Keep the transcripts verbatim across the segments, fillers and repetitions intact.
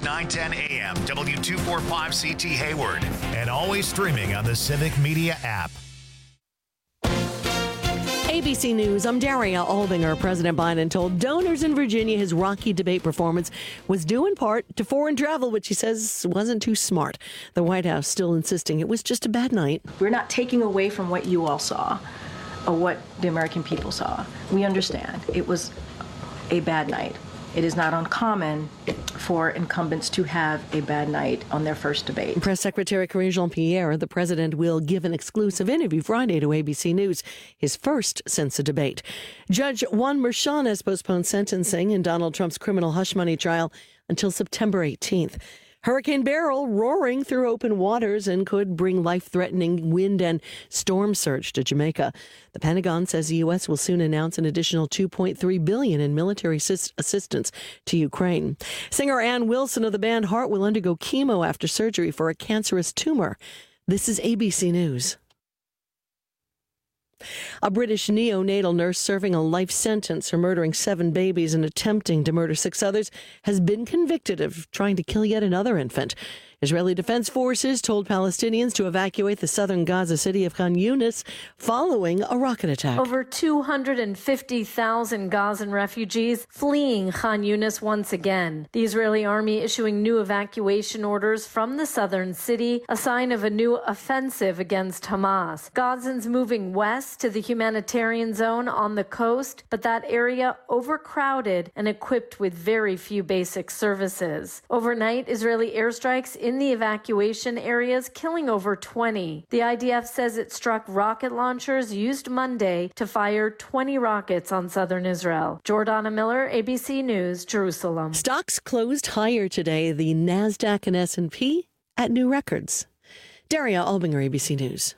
nine ten A M, W two forty-five C T Hayward, and always streaming on the Civic Media app. A B C News, I'm Daria Albinger. President Biden told donors in Virginia his rocky debate performance was due in part to foreign travel, which he says wasn't too smart. The White House still insisting it was just a bad night. We're not taking away from what you all saw or what the American people saw. We understand it was a bad night. It is not uncommon for incumbents to have a bad night on their first debate. Press Secretary Karine Jean-Pierre, the president will give an exclusive interview Friday to A B C News, his first since the debate. Judge Juan Merchan has postponed sentencing in Donald Trump's criminal hush money trial until September eighteenth. Hurricane Beryl roaring through open waters and could bring life-threatening wind and storm surge to Jamaica. The Pentagon says the U S will soon announce an additional two point three billion dollars in military assist- assistance to Ukraine. Singer Ann Wilson of the band Heart will undergo chemo after surgery for a cancerous tumor. This is A B C News. A British neonatal nurse serving a life sentence for murdering seven babies and attempting to murder six others has been convicted of trying to kill yet another infant. Israeli Defense Forces told Palestinians to evacuate the southern Gaza city of Khan Yunis following a rocket attack. Over two hundred fifty thousand Gazan refugees fleeing Khan Yunis once again. The Israeli army issuing new evacuation orders from the southern city, a sign of a new offensive against Hamas. Gazans moving west to the humanitarian zone on the coast, but that area overcrowded and equipped with very few basic services. Overnight, Israeli airstrikes in the evacuation areas, killing over twenty. The I D F says it struck rocket launchers used Monday to fire twenty rockets on southern Israel. Jordana Miller, A B C News, Jerusalem. Stocks closed higher today, the NASDAQ and S and P at new records. Daria Albinger, A B C News.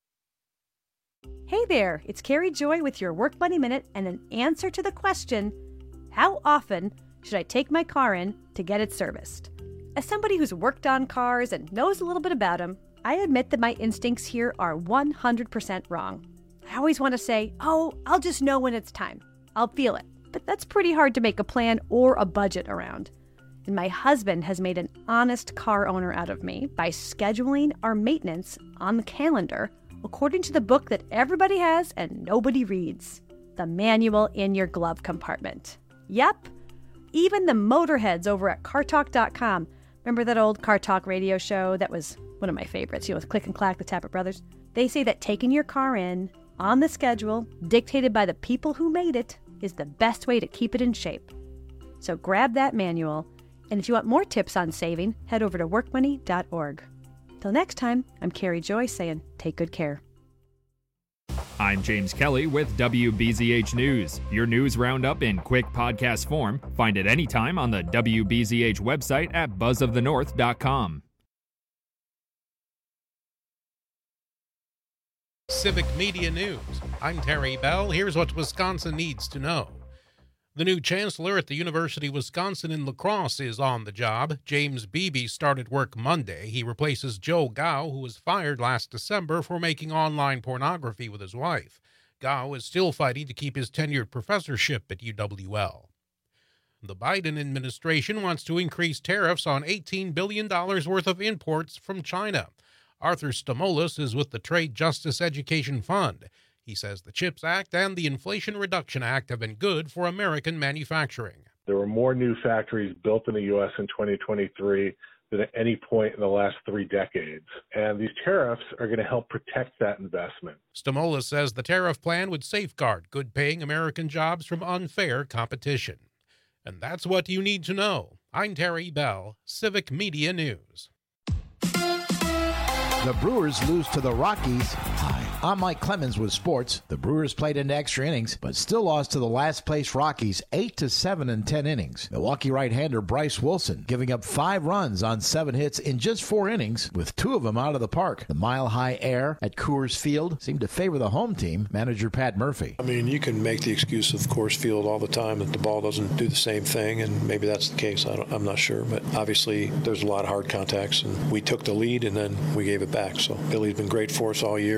Hey there, it's Carrie Joy with your Work Money Minute and an answer to the question, how often should I take my car in to get it serviced? As somebody who's worked on cars and knows a little bit about them, I admit that my instincts here are one hundred percent wrong. I always want to say, oh, I'll just know when it's time. I'll feel it. But that's pretty hard to make a plan or a budget around. And my husband has made an honest car owner out of me by scheduling our maintenance on the calendar according to the book that everybody has and nobody reads, the manual in your glove compartment. Yep, even the motorheads over at car talk dot com. Remember that old Car Talk radio show that was one of my favorites, you know, with Click and Clack, the Tappet Brothers? They say that taking your car in on the schedule, dictated by the people who made it, is the best way to keep it in shape. So grab that manual, and if you want more tips on saving, head over to work money dot org. Till next time, I'm Carrie Joy saying, take good care. I'm James Kelly with W B Z H News. Your news roundup in quick podcast form. Find it anytime on the W B Z H website at buzz of the north dot com. Civic Media News. I'm Terry Bell. Here's what Wisconsin needs to know. The new chancellor at the University of Wisconsin in La Crosse is on the job. James Beebe started work Monday. He replaces Joe Gao, who was fired last December for making online pornography with his wife. Gao is still fighting to keep his tenured professorship at U W L. The Biden administration wants to increase tariffs on eighteen billion dollars worth of imports from China. Arthur Stamoulis is with the Trade Justice Education Fund. He says the CHIPS Act and the Inflation Reduction Act have been good for American manufacturing. There were more new factories built in the U S in twenty twenty-three than at any point in the last three decades. And these tariffs are going to help protect that investment. Stamoulis says the tariff plan would safeguard good-paying American jobs from unfair competition. And that's what you need to know. I'm Terry Bell, Civic Media News. The Brewers lose to the Rockies. Hi, I'm Mike Clemens with sports. The Brewers played into extra innings, but still lost to the last-place Rockies eight to seven in ten innings. Milwaukee right-hander Bryce Wilson giving up five runs on seven hits in just four innings, with two of them out of the park. The mile-high air at Coors Field seemed to favor the home team, manager Pat Murphy. I mean, you can make the excuse of Coors Field all the time that the ball doesn't do the same thing, and maybe that's the case. I don't, I'm not sure, but obviously there's a lot of hard contacts, and we took the lead, and then we gave it back. So Billy's been great for us all year, many times.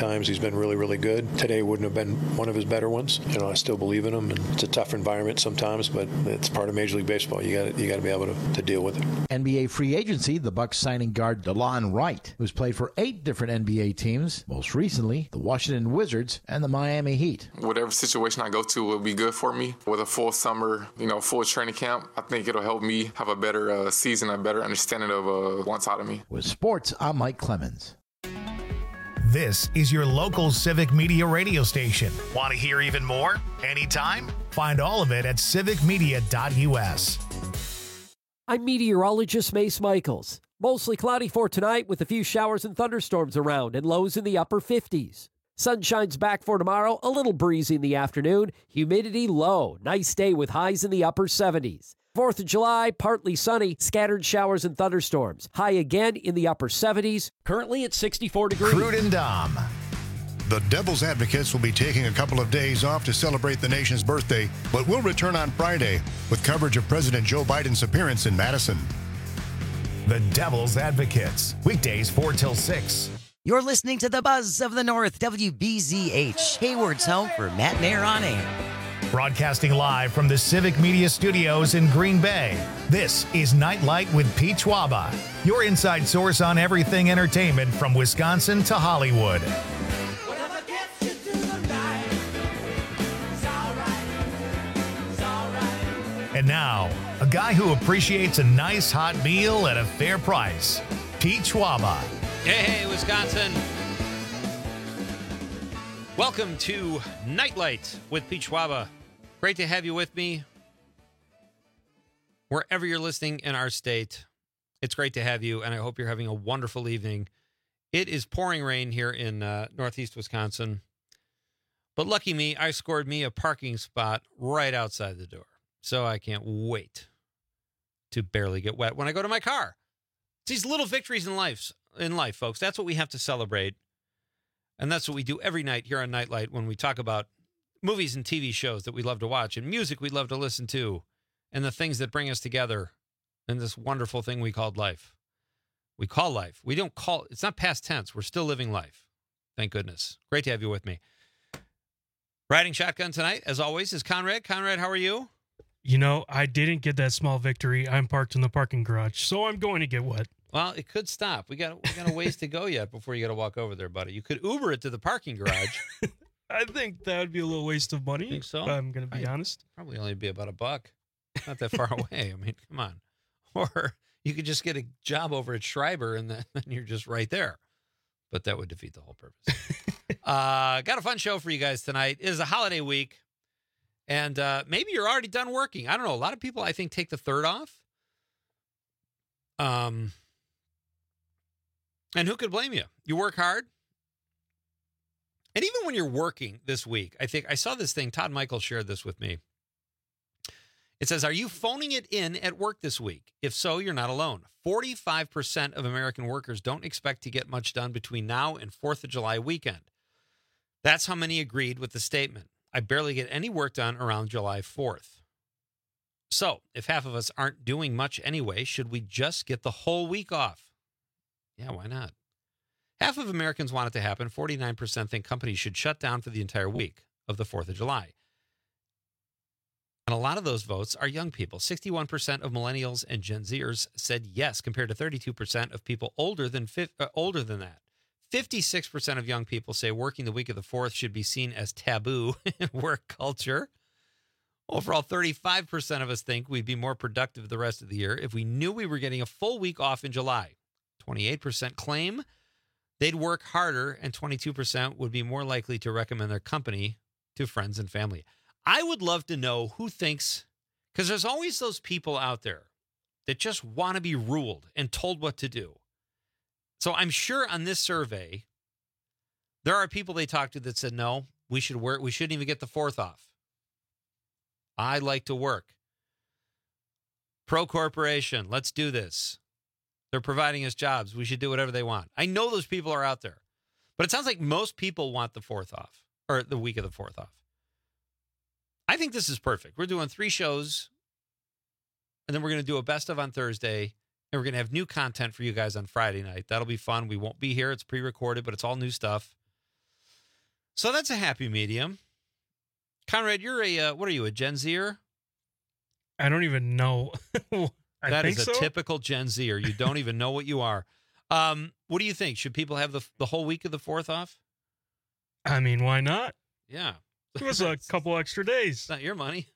times he's been really, really good. Today wouldn't have been one of his better ones. You know, I still believe in him, and it's a tough environment sometimes, but it's part of Major League Baseball. You got you got to be able to, to deal with it. N B A free agency, the Bucks signing guard DeLon Wright, who's played for eight different N B A teams, most recently the Washington Wizards and the Miami Heat. Whatever situation I go to will be good for me. With a full summer, you know, full training camp, I think it'll help me have a better uh, season, a better understanding of uh, what's out of me. With sports, I'm Mike Clemens. This is your local Civic Media radio station. Want to hear even more? Anytime? Find all of it at civic media dot u s. I'm meteorologist Mace Michaels. Mostly cloudy for tonight with a few showers and thunderstorms around and lows in the upper fifties. Sunshine's back for tomorrow, a little breezy in the afternoon, humidity low. Nice day with highs in the upper seventies. fourth of July, partly sunny, scattered showers and thunderstorms. High again in the upper seventies, currently at sixty-four degrees. Crude and Dom. The Devil's Advocates will be taking a couple of days off to celebrate the nation's birthday, but will return on Friday with coverage of President Joe Biden's appearance in Madison. The Devil's Advocates, weekdays four till six. You're listening to the Buzz of the North, W B Z H, Hayward's home for Matt Mayer on air. Broadcasting live from the Civic Media Studios in Green Bay, this is Nightlight with Pete Schwaba, your inside source on everything entertainment from Wisconsin to Hollywood. And now, a guy who appreciates a nice hot meal at a fair price, Pete Schwaba. Hey, hey, Wisconsin. Welcome to Nightlight with Pete Schwaba. Great to have you with me. Wherever you're listening in our state, it's great to have you, and I hope you're having a wonderful evening. It is pouring rain here in uh, northeast Wisconsin. But lucky me, I scored me a parking spot right outside the door. So I can't wait to barely get wet when I go to my car. It's these little victories in life, in life, folks. That's what we have to celebrate. And that's what we do every night here on Nightlight when we talk about movies and T V shows that we love to watch and music we love to listen to and the things that bring us together in this wonderful thing we called life. We call life. We don't call, it's not past tense. We're still living life. Thank goodness. Great to have you with me. Riding shotgun tonight, as always, is Conrad. Conrad, how are you? You know, I didn't get that small victory. I'm parked in the parking garage, so I'm going to get wet. Well, it could stop. We got we got a ways to go yet before you got to walk over there, buddy. You could Uber it to the parking garage. I think that would be a little waste of money. Think so? I'm going to be I'd honest. Probably only be about a buck. Not that far away. I mean, come on. Or you could just get a job over at Schreiber, and then you're just right there. But that would defeat the whole purpose. uh, got a fun show for you guys tonight. It is a holiday week. And uh, maybe you're already done working. I don't know. A lot of people, I think, take the third off. Um, and who could blame you? You work hard. And even when you're working this week, I think I saw this thing. Todd Michael shared this with me. It says, are you phoning it in at work this week? If so, you're not alone. forty-five percent of American workers don't expect to get much done between now and fourth of July weekend. That's how many agreed with the statement. I barely get any work done around July fourth. So, if half of us aren't doing much anyway, should we just get the whole week off? Yeah, why not? Half of Americans want it to happen. forty-nine percent think companies should shut down for the entire week of the fourth of July. And a lot of those votes are young people. sixty-one percent of millennials and Gen Zers said yes, compared to thirty-two percent of people older than uh, older than that. fifty-six percent of young people say working the week of the fourth should be seen as taboo in work culture. Overall, thirty-five percent of us think we'd be more productive the rest of the year if we knew we were getting a full week off in July. twenty-eight percent claim they'd work harder, and twenty-two percent would be more likely to recommend their company to friends and family. I would love to know who thinks, because there's always those people out there that just want to be ruled and told what to do. So I'm sure on this survey, there are people they talked to that said, no, we should work. We shouldn't even get the fourth off. I like to work. Pro corporation, let's do this. They're providing us jobs. We should do whatever they want. I know those people are out there, but it sounds like most people want the fourth off, or the week of the fourth off. I think this is perfect. We're doing three shows, and then we're going to do a best of on Thursday, and we're going to have new content for you guys on Friday night. That'll be fun. We won't be here. It's pre-recorded, but it's all new stuff. So that's a happy medium. Conrad, you're a, uh, what are you, a Gen Zer? I don't even know. I That think is a so. typical Gen Zer. You don't even know what you are. Um, what do you think? Should people have the the whole week of the fourth off? I mean, why not? Yeah. It was a couple extra days. It's not your money.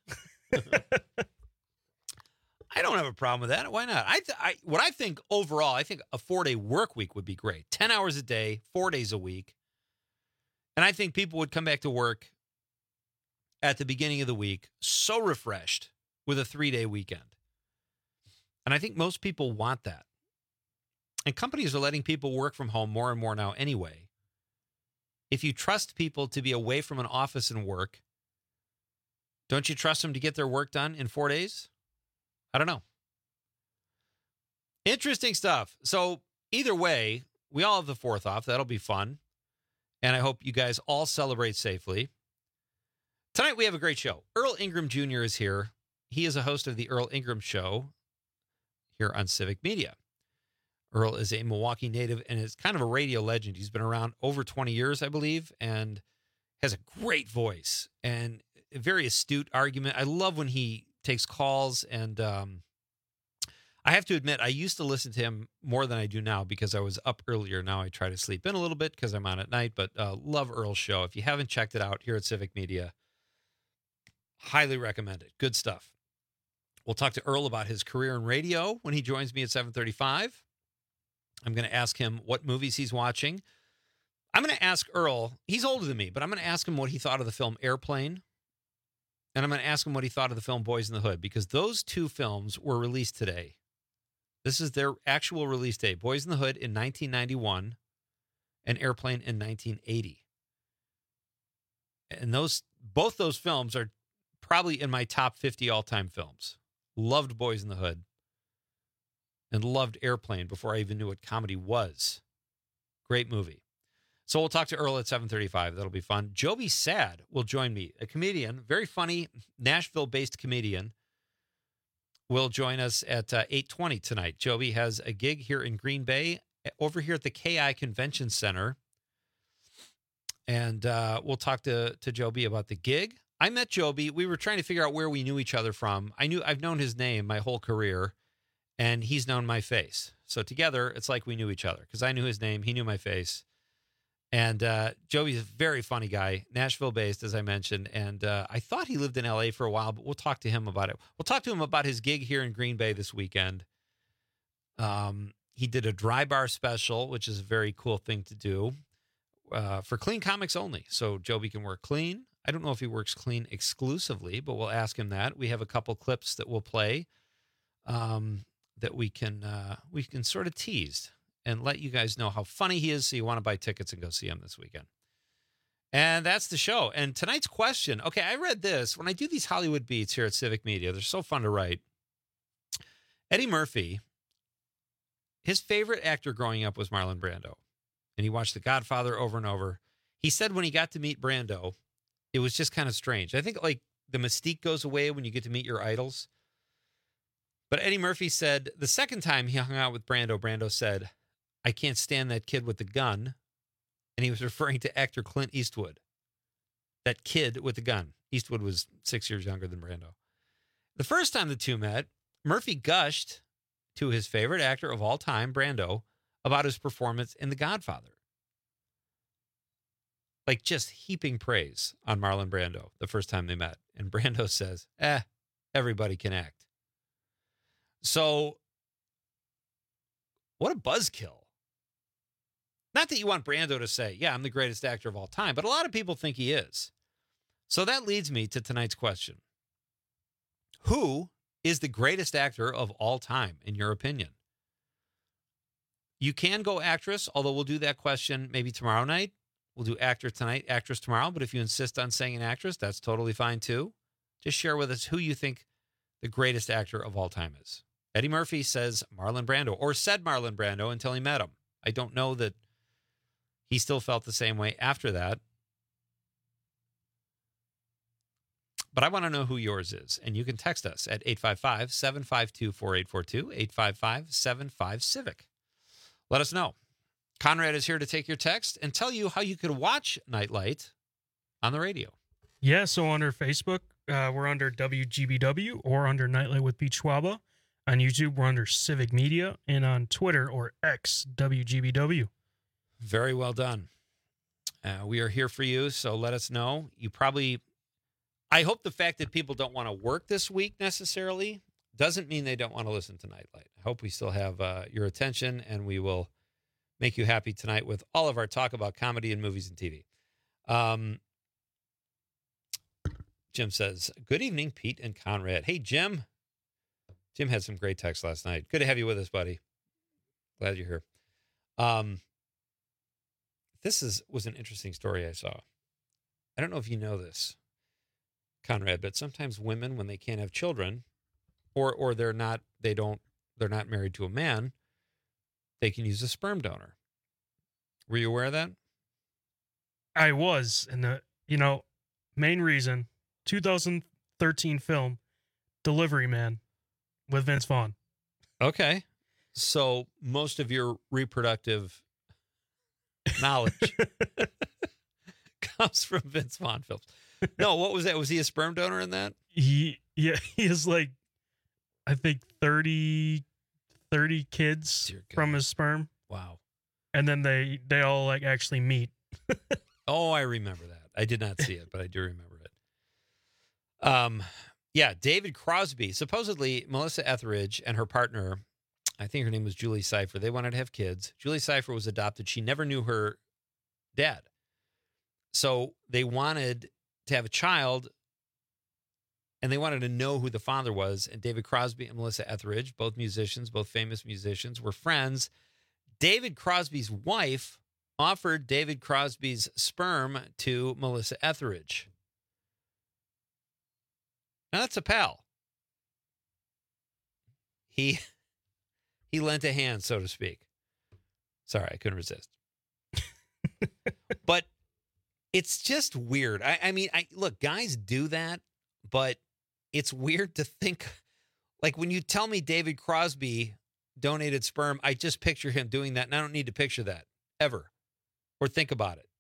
I don't have a problem with that. Why not? I, th- I what I think overall, I think a four-day work week would be great. ten hours a day, four days a week. And I think people would come back to work at the beginning of the week so refreshed with a three-day weekend. And I think most people want that. And companies are letting people work from home more and more now anyway. If you trust people to be away from an office and work, don't you trust them to get their work done in four days? I don't know. Interesting stuff. So either way, we all have the fourth off. That'll be fun. And I hope you guys all celebrate safely. Tonight we have a great show. Earl Ingram Junior is here. He is a host of the Earl Ingram Show here on Civic Media. Earl is a Milwaukee native and is kind of a radio legend. He's been around over twenty years, I believe, and has a great voice and a very astute argument. I love when he takes calls, and um, I have to admit, I used to listen to him more than I do now because I was up earlier. Now I try to sleep in a little bit because I'm on at night, but uh, love Earl's show. If you haven't checked it out here at Civic Media, highly recommend it. Good stuff. We'll talk to Earl about his career in radio when he joins me at seven thirty-five. I'm going to ask him what movies he's watching. I'm going to ask Earl, he's older than me, but I'm going to ask him what he thought of the film Airplane. And I'm going to ask him what he thought of the film Boys in the Hood, because those two films were released today. This is their actual release date. Boys in the Hood in nineteen ninety-one and Airplane in nineteen eighty. And those both those films are probably in my top fifty all-time films. Loved Boys in the Hood and loved Airplane before I even knew what comedy was. Great movie. So we'll talk to Earl at seven thirty-five. That'll be fun. Joby Sad will join me, a comedian, very funny, Nashville-based comedian, will join us at uh, eight twenty tonight. Joby has a gig here in Green Bay, over here at the K I Convention Center. And uh, we'll talk to, to Joby about the gig. I met Joby. We were trying to figure out where we knew each other from. I knew I've known his name my whole career, and he's known my face. So together, it's like we knew each other because I knew his name, he knew my face. And uh, Joey's a very funny guy, Nashville-based, as I mentioned. And uh, I thought he lived in L A for a while, but we'll talk to him about it. We'll talk to him about his gig here in Green Bay this weekend. Um, he did a dry bar special, which is a very cool thing to do, uh, for clean comics only. So Joby can work clean. I don't know if he works clean exclusively, but we'll ask him that. We have a couple clips that we'll play um, that we can uh, we can sort of tease and let you guys know how funny he is, so you want to buy tickets and go see him this weekend. And that's the show. And tonight's question, okay, I read this. When I do these Hollywood beats here at Civic Media, they're so fun to write. Eddie Murphy, his favorite actor growing up was Marlon Brando. And he watched The Godfather over and over. He said when he got to meet Brando, it was just kind of strange. I think, like, the mystique goes away when you get to meet your idols. But Eddie Murphy said the second time he hung out with Brando, Brando said, "I can't stand that kid with the gun." And he was referring to actor Clint Eastwood. That kid with the gun. Eastwood was six years younger than Brando. The first time the two met, Murphy gushed to his favorite actor of all time, Brando, about his performance in The Godfather. Like, just heaping praise on Marlon Brando the first time they met. And Brando says, eh, everybody can act. So, what a buzzkill. Not that you want Brando to say, yeah, I'm the greatest actor of all time, but a lot of people think he is. So that leads me to tonight's question. Who is the greatest actor of all time, in your opinion? You can go actress, although we'll do that question maybe tomorrow night. We'll do actor tonight, actress tomorrow, but if you insist on saying an actress, that's totally fine too. Just share with us who you think the greatest actor of all time is. Eddie Murphy says Marlon Brando, or said Marlon Brando until he met him. I don't know that he still felt the same way after that. But I want to know who yours is. And you can text us at eight five five, seven five two, four eight four two, eight five five, seven five, CIVIC. Let us know. Conrad is here to take your text and tell you how you could watch Nightlight on the radio. Yeah, so under Facebook, uh, we're under W G B W or under Nightlight with Pete Schwaba. On YouTube, we're under Civic Media, and on Twitter or X, W G B W. Very well done. Uh, we are here for you, so let us know. You probably, I hope the fact that people don't want to work this week necessarily doesn't mean they don't want to listen to Nightlight. I hope we still have uh, your attention, and we will make you happy tonight with all of our talk about comedy and movies and T V. Um, Jim says, good evening, Pete and Conrad. Hey, Jim. Jim had some great texts last night. Good to have you with us, buddy. Glad you're here. Um, this is was an interesting story I saw. I don't know if you know this, Conrad, but sometimes women, when they can't have children, or or they're not they don't they're not married to a man, they can use a sperm donor. Were you aware of that? I was, and the you know main reason, two thousand thirteen film, Delivery Man, with Vince Vaughn. Okay, so most of your reproductive knowledge comes from Vince Vaughn films. No, what was that? Was he a sperm donor in that? He yeah, he has like, I think thirty, thirty kids from his sperm. Wow. And then they they all like actually meet. Oh, I remember that. I did not see it, but I do remember it. Um, yeah, David Crosby. Supposedly, Melissa Etheridge and her partner, I think her name was Julie Cypher, they wanted to have kids. Julie Cypher was adopted. She never knew her dad. So they wanted to have a child, and they wanted to know who the father was. And David Crosby and Melissa Etheridge, both musicians, both famous musicians, were friends. David Crosby's wife offered David Crosby's sperm to Melissa Etheridge. Now, that's a pal. He he lent a hand, so to speak. Sorry, I couldn't resist. But it's just weird. I, I mean, I look, guys do that, but it's weird to think, like when you tell me David Crosby donated sperm, I just picture him doing that, and I don't need to picture that ever or think about it.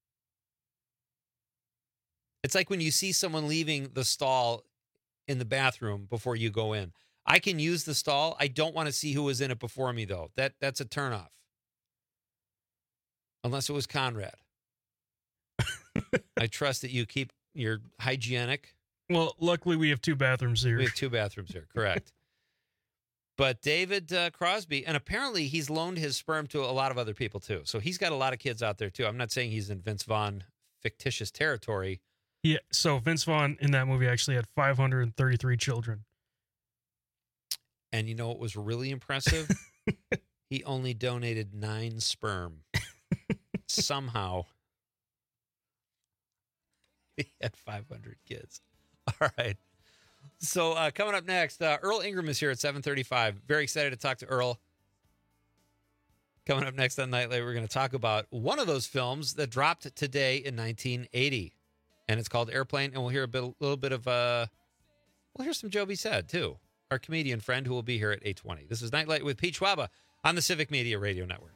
It's like when you see someone leaving the stall in the bathroom before you go in. I can use the stall. I don't want to see who was in it before me, though. That that's a turnoff. Unless it was Conrad. I trust that you keep your hygienic. Well, luckily we have two bathrooms here. We have two bathrooms here, correct. But David uh, Crosby, and apparently he's loaned his sperm to a lot of other people, too. So he's got a lot of kids out there, too. I'm not saying he's in Vince Vaughn fictitious territory. Yeah, so Vince Vaughn in that movie actually had five hundred thirty-three children. And you know what was really impressive? He only donated nine sperm. Somehow, he had five hundred kids. All right. So uh, coming up next, uh, Earl Ingram is here at seven thirty-five. Very excited to talk to Earl. Coming up next on Nightlight, we're going to talk about one of those films that dropped today in nineteen eighty. And it's called Airplane, and we'll hear a, bit, a little bit of, uh, we'll hear some Joe B. Said, too. Our comedian friend who will be here at eight twenty. This is Nightlight with Pete Schwaba on the Civic Media Radio Network.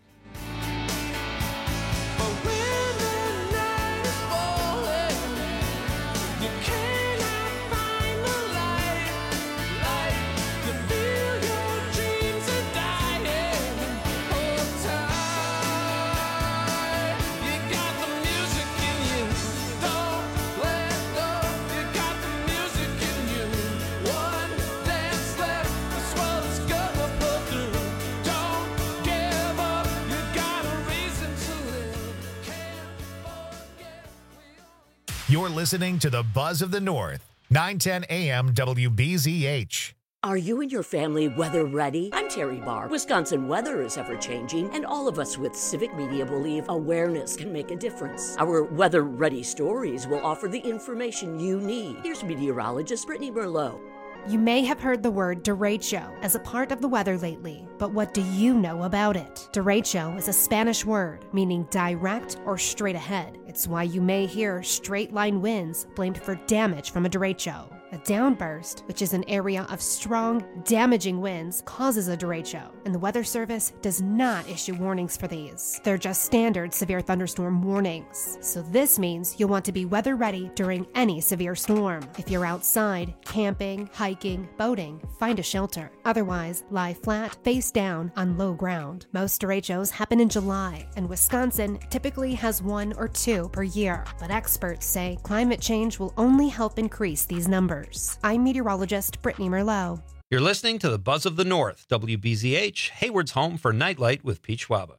You're listening to the Buzz of the North, nine ten A M W B Z H. Are you and your family weather ready? I'm Terry Barr. Wisconsin weather is ever changing, and all of us with Civic Media believe awareness can make a difference. Our weather ready stories will offer the information you need. Here's meteorologist Brittany Merlot. You may have heard the word derecho as a part of the weather lately, but what do you know about it? Derecho is a Spanish word meaning direct or straight ahead. It's why you may hear straight line winds blamed for damage from a derecho. A downburst, which is an area of strong, damaging winds, causes a derecho, and the Weather Service does not issue warnings for these. They're just standard severe thunderstorm warnings. So this means you'll want to be weather ready during any severe storm. If you're outside, camping, hiking, boating, find a shelter. Otherwise, lie flat, face down on low ground. Most derechos happen in July, and Wisconsin typically has one or two per year. But experts say climate change will only help increase these numbers. I'm meteorologist Brittany Merlot. You're listening to the Buzz of the North, W B Z H, Hayward's home for Nightlight with Pete Schwaba.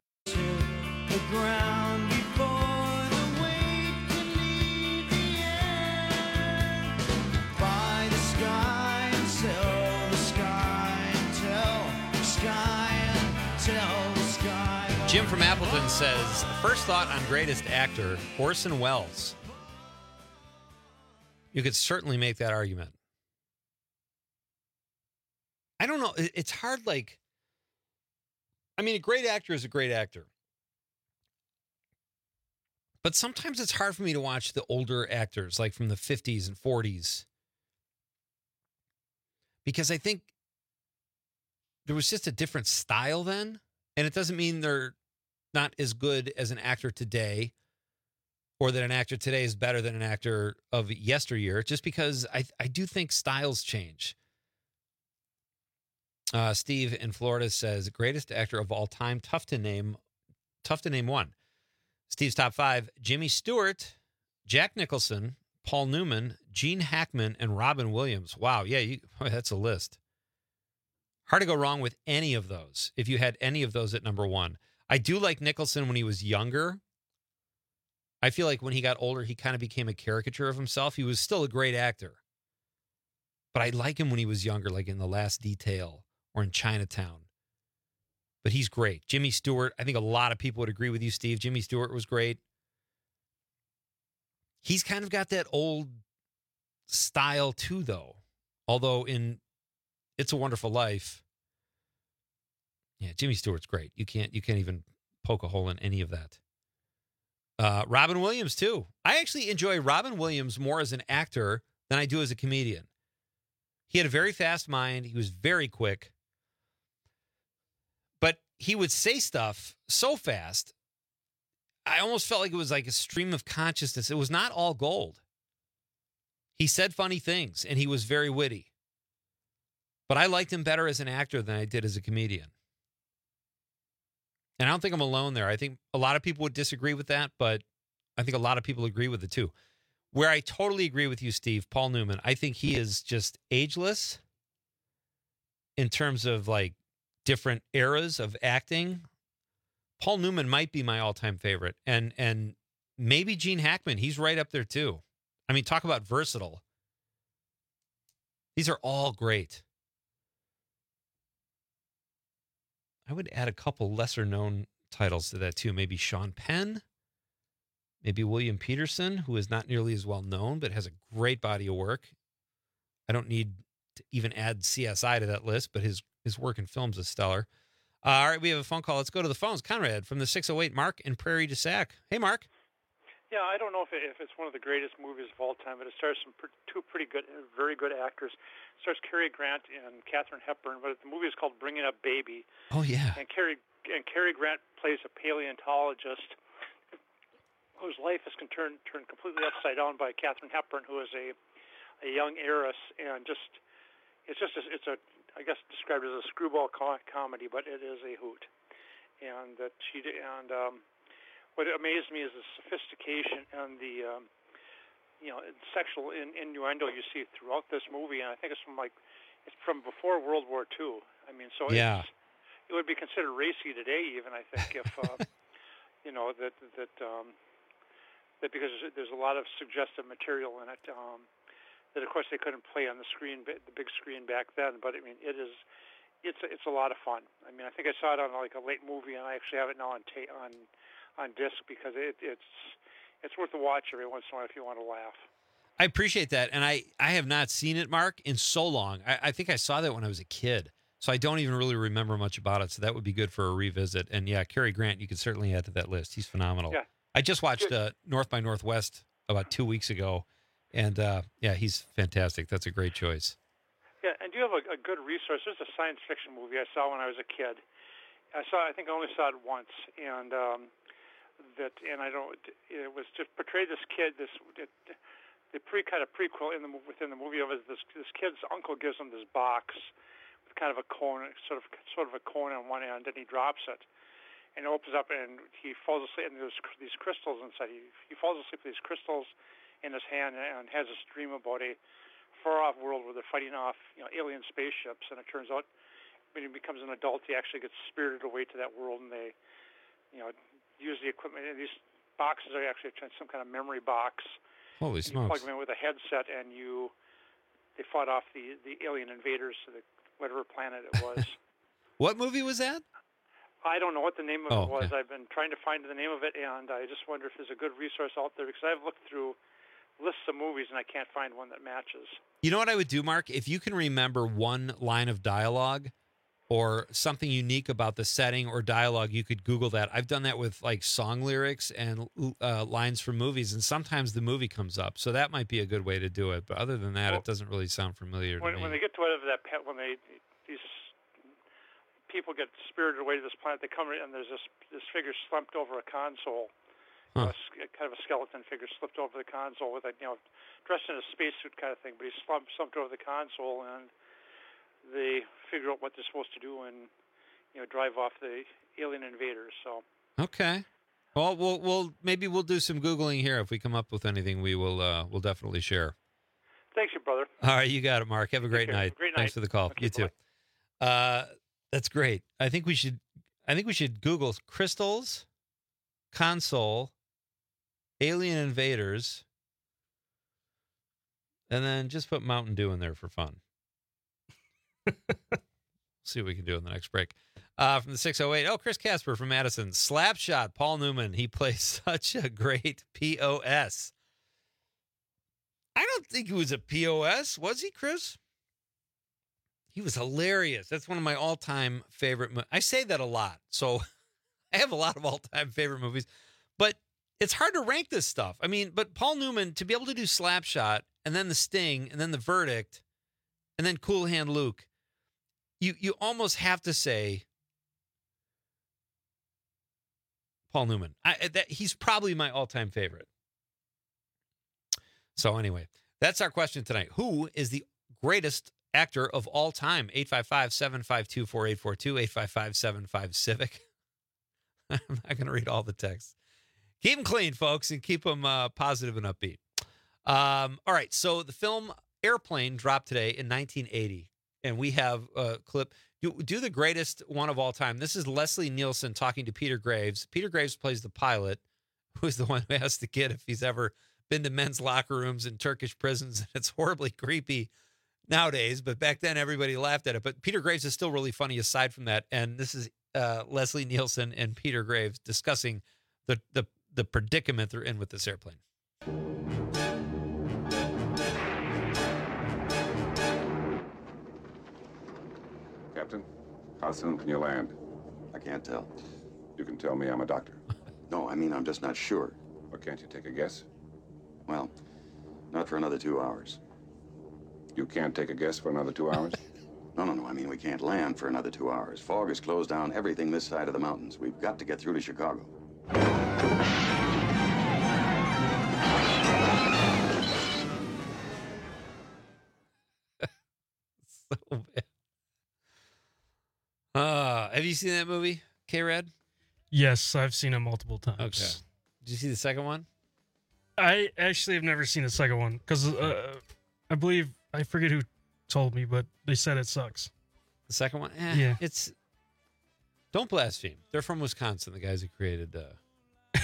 Jim from Appleton says, first thought on greatest actor, Orson Welles. You could certainly make that argument. I don't know. It's hard, like, I mean, a great actor is a great actor. But sometimes it's hard for me to watch the older actors, like from the fifties and forties. Because I think there was just a different style then. And it doesn't mean they're not as good as an actor today, or that an actor today is better than an actor of yesteryear, just because I, I do think styles change. Uh, Steve in Florida says, greatest actor of all time, tough to name, tough to name one. Steve's top five, Jimmy Stewart, Jack Nicholson, Paul Newman, Gene Hackman, and Robin Williams. Wow, yeah, you, that's a list. Hard to go wrong with any of those, if you had any of those at number one. I do like Nicholson when he was younger. I feel like when he got older, he kind of became a caricature of himself. He was still a great actor. But I like him when he was younger, like in The Last Detail or in Chinatown. But he's great. Jimmy Stewart, I think a lot of people would agree with you, Steve. Jimmy Stewart was great. He's kind of got that old style too, though. Although in It's a Wonderful Life, yeah, Jimmy Stewart's great. You can't you can't even poke a hole in any of that. Uh, Robin Williams, too. I actually enjoy Robin Williams more as an actor than I do as a comedian. He had a very fast mind. He was very quick. But he would say stuff so fast, I almost felt like it was like a stream of consciousness. It was not all gold. He said funny things, and he was very witty. But I liked him better as an actor than I did as a comedian. And I don't think I'm alone there. I think a lot of people would disagree with that, but I think a lot of people agree with it too. Where I totally agree with you, Steve, Paul Newman, I think he is just ageless in terms of like different eras of acting. Paul Newman might be my all-time favorite. And and maybe Gene Hackman, he's right up there too. I mean, talk about versatile. These are all great. I would add a couple lesser-known titles to that, too. Maybe Sean Penn. Maybe William Peterson, who is not nearly as well known, but has a great body of work. I don't need to even add C S I to that list, but his, his work in films is stellar. Uh, all right, we have a phone call. Let's go to the phones. Conrad from the six oh eight, Mark in Prairie du Sac. Hey, Mark. Yeah, I don't know if, it, if it's one of the greatest movies of all time, but it stars some pre- two pretty good, very good actors. It stars Cary Grant and Katharine Hepburn, but the movie is called Bringing Up Baby. Oh, yeah. And Cary, and Cary Grant plays a paleontologist whose life is turned turned completely upside down by Katharine Hepburn, who is a a young heiress, and just it's just a, it's a I guess described as a screwball co- comedy, but it is a hoot. And that she and um, what amazed me is the sophistication and the um, you know sexual in, innuendo you see throughout this movie, and I think it's from like it's from before World War Two. I mean, so yeah. it's, it would be considered racy today, even I think, if uh, you know that that um, that because there's a lot of suggestive material in it. Um, that of course they couldn't play on the screen, the big screen back then. But I mean, it is, it's it's a lot of fun. I mean, I think I saw it on like a late movie, and I actually have it now on ta- on on disc because it, it's it's worth a watch every once in a while if you want to laugh. I appreciate that, and I I have not seen it, Mark, in so long. I, I think I saw that when I was a kid, so I don't even really remember much about it. So that would be good for a revisit. And yeah, Cary Grant, you could certainly add to that list. He's phenomenal. Yeah. I just watched uh, North by Northwest about two weeks ago. And, uh, yeah, he's fantastic. That's a great choice. Yeah, and do you have a, a good resource? There's a science fiction movie I saw when I was a kid. I saw, I think I only saw it once, and um, that, and I don't, it was just portrayed this kid, this, it, the pre kind of prequel in the within the movie of it, this this kid's uncle gives him this box with kind of a cone, sort of sort of a cone on one end, and he drops it, and it opens up, and he falls asleep, and there's these crystals inside. He he falls asleep with these crystals in his hand, and has this dream about a far-off world where they're fighting off, you know, alien spaceships, and it turns out when he becomes an adult, he actually gets spirited away to that world, and they, you know, use the equipment. And these boxes are actually some kind of memory box. Holy and smokes! You plug them in with a headset, and you they fought off the, the alien invaders to the whatever planet it was. What movie was that? I don't know what the name of Oh, it was. okay. I've been trying to find the name of it, and I just wonder if there's a good resource out there, because I've looked through lists of movies, and I can't find one that matches. You know what I would do, Mark? If you can remember one line of dialogue or something unique about the setting or dialogue, you could Google that. I've done that with like song lyrics and uh, lines from movies, and sometimes the movie comes up. So that might be a good way to do it. But other than that, Well, it doesn't really sound familiar When, to me. when they get to whatever that pet, when they these people get spirited away to this planet, they come in, and there's this this figure slumped over a console, Huh. a s- kind of a skeleton figure slipped over the console with a, you know, dressed in a spacesuit kind of thing, but he's slumped, slumped over the console, and they figure out what they're supposed to do and, you know, drive off the alien invaders. So Okay. Well, we'll we'll maybe we'll do some googling here. If we come up with anything, we will uh, we'll definitely share. thanks, you brother. All right, you got it, Mark. Have a great care. night. Great Thanks night. for the call. Okay, You too. Uh, that's great. I think we should. I think we should Google crystals, console, alien invaders, and then just put Mountain Dew in there for fun. See what we can do in the next break. Uh, from the six oh eight, oh, Chris Casper from Madison. Slapshot, Paul Newman. He plays such a great P O S. I don't think he was a P O S. Was he, Chris? He was hilarious. That's one of my all-time favorite movies. I say that a lot. So I have a lot of all-time favorite movies. But it's hard to rank this stuff. I mean, but Paul Newman, to be able to do Slapshot, and then The Sting, and then The Verdict, and then Cool Hand Luke, you you almost have to say Paul Newman. I, that, he's probably my all-time favorite. So anyway, that's our question tonight. Who is the greatest actor of all time? eight five five, seven five two, four eight four two, eight five five, seven five, Civic. I'm not going to read all the texts. Keep them clean, folks, and keep them uh, positive and upbeat. Um, all right, so the film Airplane dropped today in nineteen eighty, and we have a clip. Do, do the greatest one of all time. This is Leslie Nielsen talking to Peter Graves. Peter Graves plays the pilot, who is the one who asks the kid if he's ever been to men's locker rooms in Turkish prisons. It's horribly creepy nowadays, but back then everybody laughed at it. But Peter Graves is still really funny aside from that. And this is uh, Leslie Nielsen and Peter Graves discussing the, the, the predicament they're in with this airplane. Captain, how soon can you land? I can't tell. You can tell me I'm a doctor. No, I mean, I'm just not sure. Or can't you take a guess? Well, not for another two hours. You can't take a guess for another two hours? No, no, no. I mean, we can't land for another two hours. Fog has closed down everything this side of the mountains. We've got to get through to Chicago. So bad. Uh, have you seen that movie, K-Rad? Yes, I've seen it multiple times. Okay. Did you see the second one? I actually have never seen the second one because uh, I believe, I forget who told me, but they said it sucks. The second one? Eh, Yeah. It's, don't blaspheme. They're from Wisconsin, the guys who created. Uh...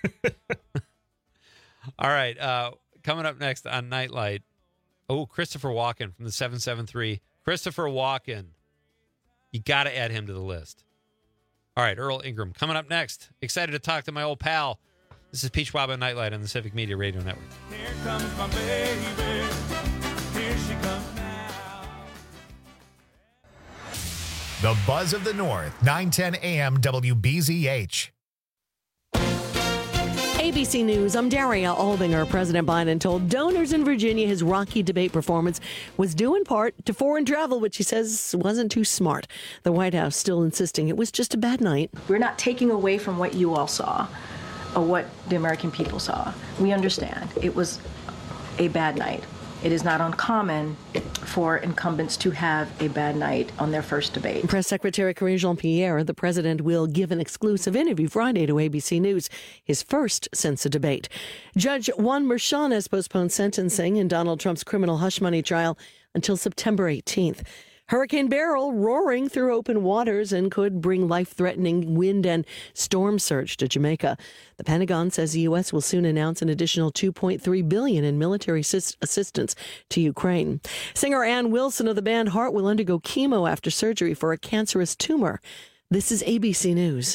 All right. Uh, coming up next on Nightlight. Oh, Christopher Walken from the seven seven three. Christopher Walken. You got to add him to the list. All right, Earl Ingram coming up next. Excited to talk to my old pal. This is Peach Waba Nightlight on the Civic Media Radio Network. Here comes my baby. Here she comes now. The Buzz of the North, nine ten a.m. W B Z H. A B C News, I'm Daria Aldinger. President Biden told donors in Virginia his Rocky debate performance was due in part to foreign travel, which he says wasn't too smart. The White House still insisting it was just a bad night. We're not taking away from what you all saw or what the American people saw. We understand it was a bad night. It is not uncommon for incumbents to have a bad night on their first debate. Press Secretary Karine Jean-Pierre, the president will give an exclusive interview Friday to A B C News, his first since the debate. Judge Juan Merchan has postponed sentencing in Donald Trump's criminal hush money trial until September eighteenth. Hurricane Beryl roaring through open waters and could bring life-threatening wind and storm surge to Jamaica. The Pentagon says the U S will soon announce an additional two point three billion dollars in military assist- assistance to Ukraine. Singer Ann Wilson of the band Heart will undergo chemo after surgery for a cancerous tumor. This is A B C News.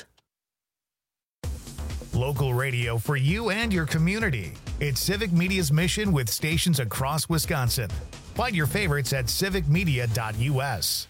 Local radio for you and your community. It's Civic Media's mission with stations across Wisconsin. Find your favorites at civic media dot u s.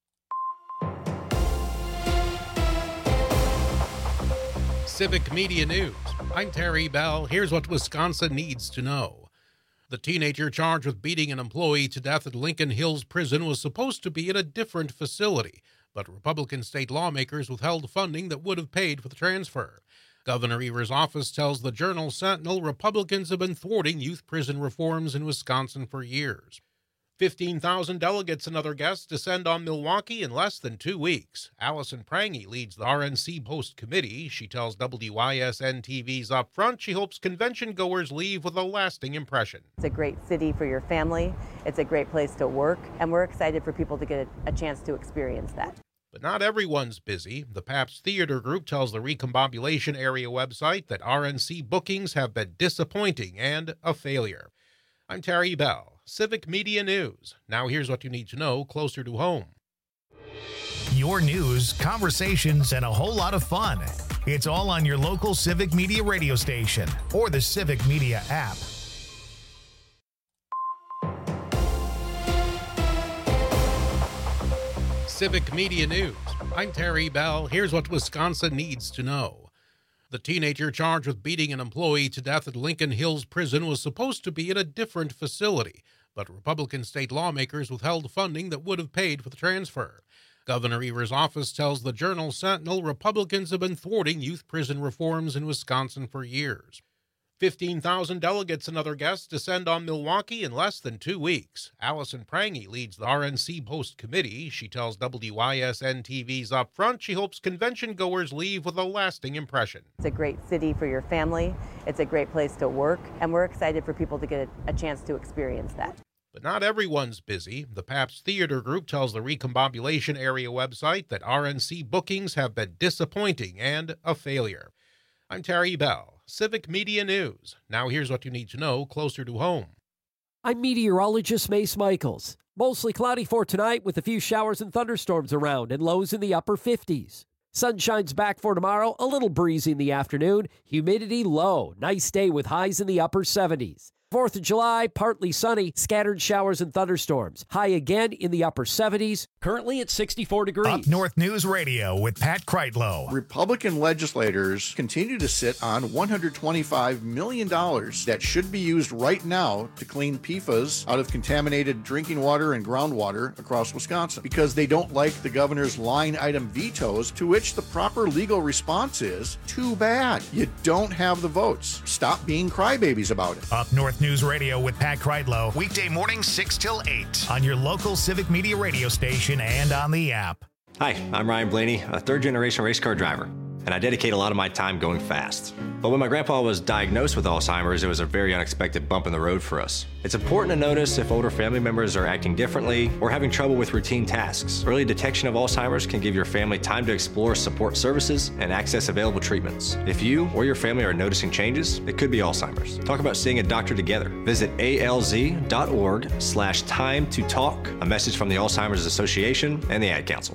Civic Media News. I'm Terry Bell. Here's what Wisconsin needs to know. The teenager charged with beating an employee to death at Lincoln Hills Prison was supposed to be at a different facility, but Republican state lawmakers withheld funding that would have paid for the transfer. Governor Evers' office tells the Journal Sentinel Republicans have been thwarting youth prison reforms in Wisconsin for years. fifteen thousand delegates and other guests descend on Milwaukee in less than two weeks. Allison Prangy leads the R N C Post Committee. She tells W I S N T V's Upfront she hopes convention-goers leave with a lasting impression. It's a great city for your family. It's a great place to work, and we're excited for people to get a, a chance to experience that. But not everyone's busy. The Pabst Theater Group tells the Recombobulation Area website that R N C bookings have been disappointing and a failure. I'm Terry Bell, Civic Media News. Now here's what you need to know closer to home. Your news, conversations, and a whole lot of fun. It's all on your local Civic Media radio station or the Civic Media app. Civic Media News. I'm Terry Bell. Here's what Wisconsin needs to know. The teenager charged with beating an employee to death at Lincoln Hills Prison was supposed to be at a different facility, but Republican state lawmakers withheld funding that would have paid for the transfer. Governor Evers' office tells the Journal Sentinel Republicans have been thwarting youth prison reforms in Wisconsin for years. fifteen thousand delegates and other guests descend on Milwaukee in less than two weeks. Allison Prangy leads the R N C Post Committee. She tells W I S N T V's Upfront she hopes convention-goers leave with a lasting impression. It's a great city for your family. It's a great place to work, and we're excited for people to get a, a chance to experience that. But not everyone's busy. The Pabst Theater Group tells the Recombobulation Area website that R N C bookings have been disappointing and a failure. I'm Terry Bell, Civic Media News. Now here's what you need to know closer to home. I'm meteorologist Mace Michaels. Mostly cloudy for tonight with a few showers and thunderstorms around and lows in the upper fifties. Sunshine's back for tomorrow, a little breezy in the afternoon. Humidity low. Nice day with highs in the upper seventies. fourth of July, partly sunny, scattered showers and thunderstorms. High again in the upper seventies, currently at sixty-four degrees. Up North News Radio with Pat Kreitlow. Republican legislators continue to sit on one hundred twenty-five million dollars that should be used right now to clean P F A S out of contaminated drinking water and groundwater across Wisconsin because they don't like the governor's line item vetoes, to which the proper legal response is, too bad. You don't have the votes. Stop being crybabies about it. Up North News Radio with Pat Kreitlow, weekday mornings six till eight on your local Civic Media radio station and on the app. Hi, I'm Ryan Blaney, a third-generation race car driver, and I dedicate a lot of my time going fast. But when my grandpa was diagnosed with Alzheimer's, it was a very unexpected bump in the road for us. It's important to notice if older family members are acting differently or having trouble with routine tasks. Early detection of Alzheimer's can give your family time to explore support services and access available treatments. If you or your family are noticing changes, it could be Alzheimer's. Talk about seeing a doctor together. Visit A L Z dot org slash time to talk. A message from the Alzheimer's Association and the Ad Council.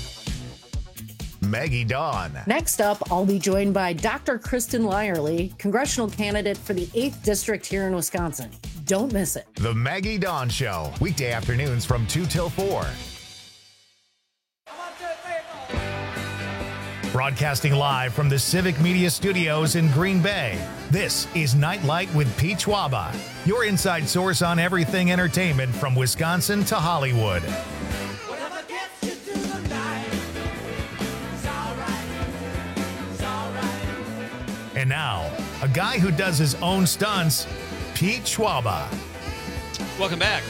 Maggie Dawn. Next up, I'll be joined by Doctor Kristen Lyerly, congressional candidate for the eighth District here in Wisconsin. Don't miss it. The Maggie Dawn Show, weekday afternoons from two till four. Broadcasting live from the Civic Media Studios in Green Bay, this is Nightlight with Pete Schwaba, your inside source on everything entertainment from Wisconsin to Hollywood. And now, a guy who does his own stunts, Pete Schwaba. Welcome back.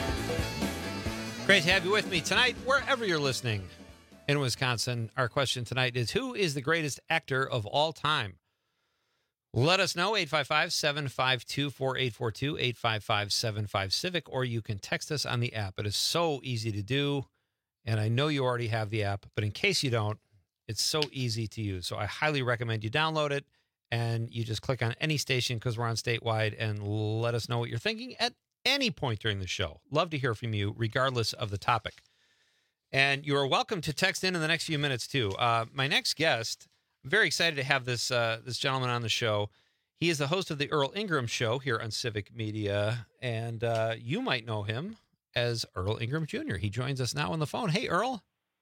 Great to have you with me tonight, wherever you're listening in Wisconsin. Our question tonight is, who is the greatest actor of all time? Let us know, eight five five, seven five two, four eight four two, eight five five, seven five, Civic, or you can text us on the app. It is so easy to do, and I know you already have the app, but in case you don't, it's so easy to use. So I highly recommend you download it, and you just click on any station because we're on statewide, and let us know what you're thinking at any point during the show. Love to hear from you, regardless of the topic. And you are welcome to text in in the next few minutes, too. Uh, my next guest, I'm very excited to have this uh, this gentleman on the show. He is the host of the Earl Ingram Show here on Civic Media, and uh, you might know him as Earl Ingram Junior He joins us now on the phone. Hey, Earl.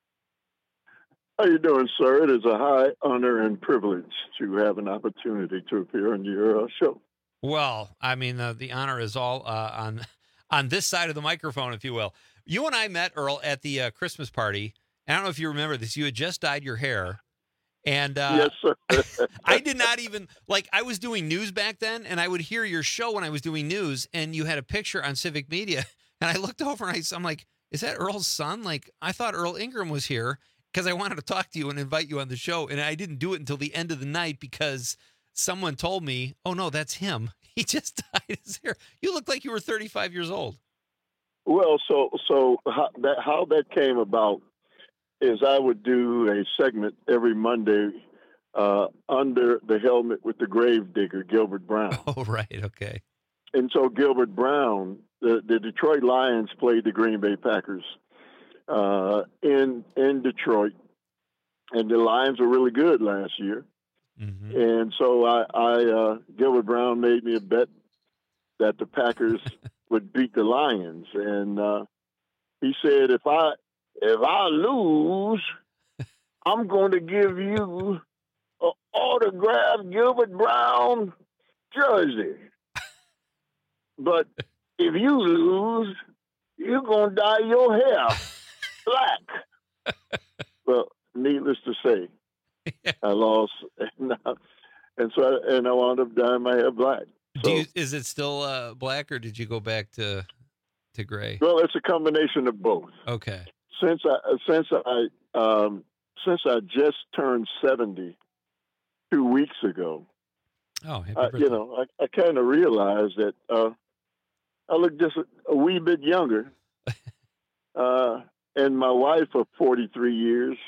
How you doing, sir? It is a high honor and privilege to have an opportunity to appear on your uh, show. Well, I mean, uh, the honor is all uh, on on this side of the microphone, if you will. You and I met, Earl, at the uh, Christmas party. I don't know if you remember this. You had just dyed your hair. And uh, yes, sir. I did not even, like, I was doing news back then, and I would hear your show when I was doing news, and you had a picture on Civic Media. And I looked over, and I, I'm like, is that Earl's son? Like, I thought Earl Ingram was here because I wanted to talk to you and invite you on the show. And I didn't do it until the end of the night because someone told me, oh, no, that's him. He just dyed his hair. You look like you were thirty-five years old. Well, so so how that, how that came about is I would do a segment every Monday uh, under the helmet with the grave digger, Gilbert Brown. Oh, right. Okay. And so Gilbert Brown, the, the Detroit Lions played the Green Bay Packers uh, in in Detroit, and the Lions were really good last year. Mm-hmm. And so I, I uh, Gilbert Brown made me a bet that the Packers would beat the Lions, and uh, he said, "If I if I lose, I'm going to give you an autographed Gilbert Brown jersey. But if you lose, you're going to dye your hair black." Well, needless to say, I lost, and, uh, and so I, and I wound up dyeing my hair black. So, Do you, is it still uh, black, or did you go back to to gray? Well, it's a combination of both. Okay. Since I since I um, since I just turned seventy two weeks ago, oh, happy I, birthday. you know, I, I kind of realized that uh, I look just a, a wee bit younger, uh, and my wife of forty three years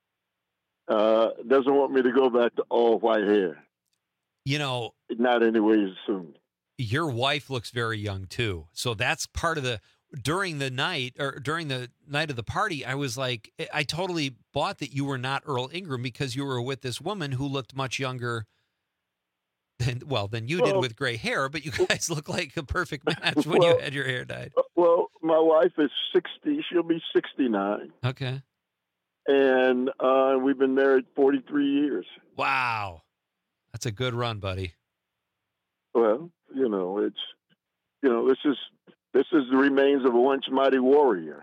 uh, doesn't want me to go back to all white hair. You know, not anyways soon. Your wife looks very young too, so that's part of the. During the night or during the night of the party, I was like, I totally bought that you were not Earl Ingram because you were with this woman who looked much younger than, well, than you well, did with gray hair, but you guys look like a perfect match when well, you had your hair dyed. Well, my wife is sixty. She'll be sixty-nine. Okay. And uh, we've been married forty-three years. Wow. That's a good run, buddy. Well, you know, it's, you know, this is, This is the remains of a once mighty warrior.